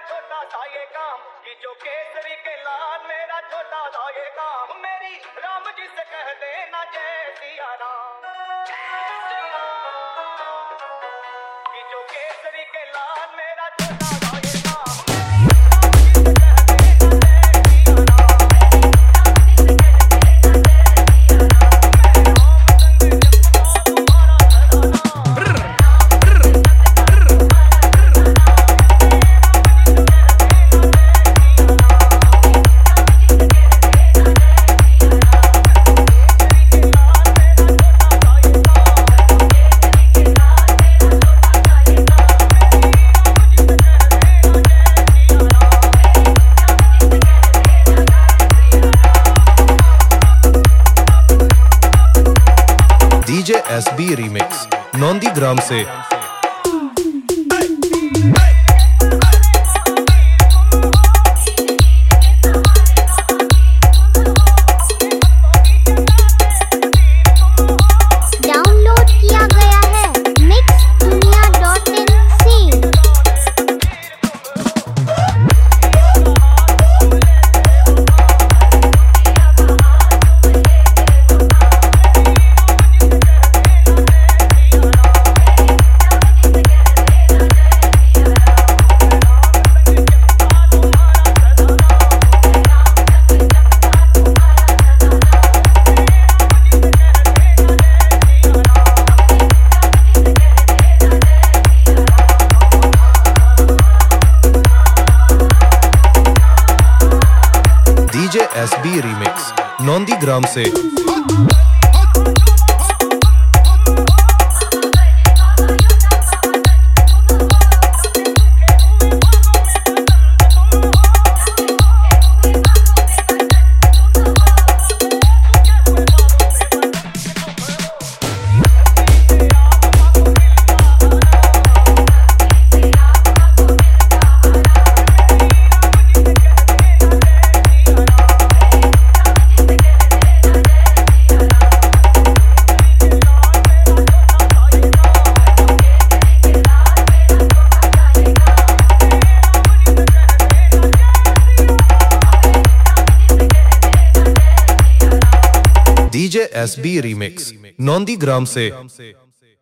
छोटा सा ये काम कि जो केसरी के लाल मेरा छोटा सा ये काम मेरी राम जी से कह देना जय सिया राम कि जो केसरी के लाल मेरा छोटा सा ये काम डीजे एसबी रीमिक्स नंदीग्राम से। डाउनलोड किया गया है mixdunia.in से। डीजे एसबी रीमिक्स नंदीग्राम से। डीजे एसबी रीमिक्स नंदीग्राम से।